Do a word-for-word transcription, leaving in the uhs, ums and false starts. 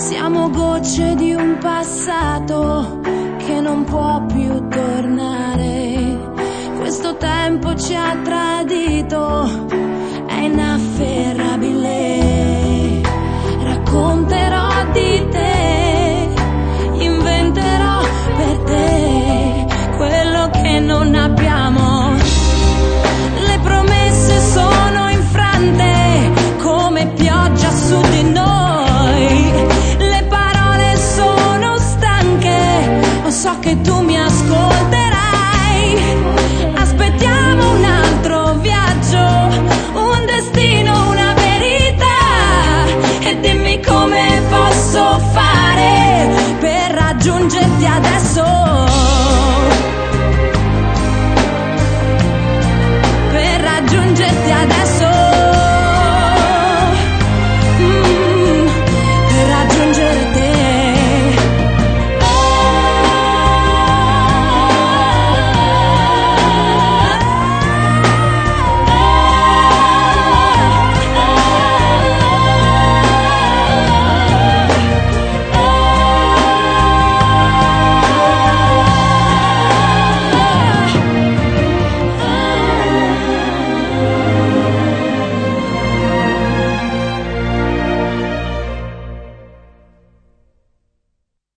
Siamo gocce di un passato che non può più tornare. Questo tempo ci ha tradito, è inafferrabile. Racconterò di te, inventerò per te quello che non abbiamo. Le promesse sono infrante come pioggia su di noi. Le parole sono stanche, ma so che tu mi ascolterai. Aspettiamo un altro viaggio, un destino, una verità. E dimmi come posso fare per raggiungerti adesso.